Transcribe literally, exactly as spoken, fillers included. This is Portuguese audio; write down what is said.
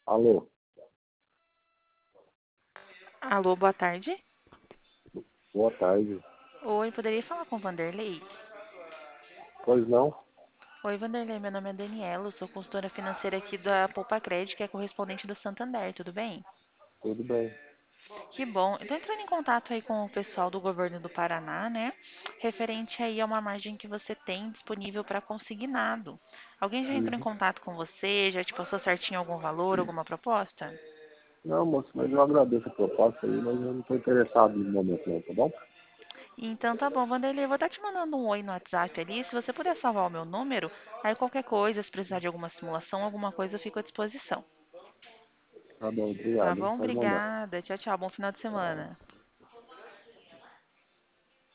Alô, Alô, boa tarde. boa tarde. Oi, poderia falar com o Vanderlei? Pois não? Oi, Vanderlei, meu nome é Daniela, eu sou consultora financeira aqui da Poupa Crédito, que é correspondente do Santander, tudo bem? Tudo bem. Que bom. Eu tô entrando em contato aí com o pessoal do governo do Paraná, né? Referente aí a uma margem que você tem disponível para consignado. Alguém já entrou em Uhum. contato com você? Já te passou certinho algum valor, alguma proposta? Não, moço, mas eu agradeço a proposta aí, mas eu não estou interessado no momento não, tá bom? Então tá bom, Vanderlei, eu vou estar te mandando um oi no WhatsApp ali. Se você puder salvar o meu número, aí qualquer coisa, se precisar de alguma simulação, alguma coisa, eu fico à disposição. Tá bom, Tá obrigado. bom? Pode mandar. Obrigada. Tchau, tchau. Bom final de semana.